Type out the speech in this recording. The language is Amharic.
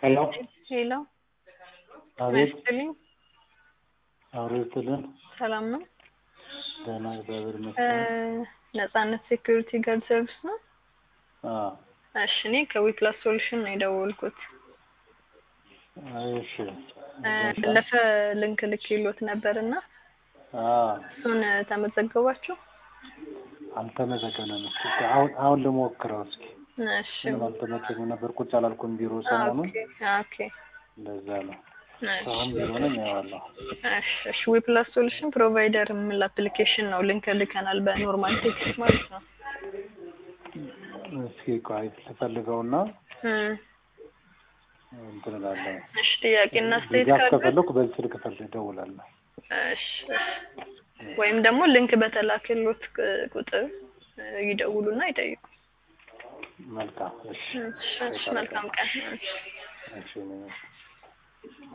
Hello. ሄሎ አቤት። መስልኝ አውርትልን ሰላም ነው። ደህና እግዚአብሔር ይመስገን። ነፃነት ሴኩሪቲ ጋርድ ሰርቪስ ነው። አዎ እሺ እኔ ከዊፕላስ ሶሉሽን ነው የደወልኩት። እሺ ለፈ ሊንክ ልኬሎት ነበርና እሱን ተመዘገባችሁ? አልተመዘገበንም። እስኪ አሁን ልሞክረው እስኪ። እሺ አልተመዘገበም ነበር ቁጭ አላልኩም ቢሮ ሰሞኑን። ኦኬ እንደዛ ነው። አሁን ቢሮ ነኝ ያለው። እሺ ዊፕላስ ሶሉሽን ፕሮቫይደር የሚል አፕሊኬሽን ነው። ሊንክ ልከናል በኖርማል ቴክስት ማለት ነው። እስኪ ቆይ ልፈልገውና እንትን እላለሁ። እሺ ጥያቄና አስተያየት ድጋፍ ካለ ከፈለኩ በዚህ ስልክ እደውላለሁ። እሺ ወይም ደግሞ ሊንክ በተላከሎት ቁጥር ይደውሉና ይጠይቁ። መልካም እሺ። መልካም ቀን። እሺ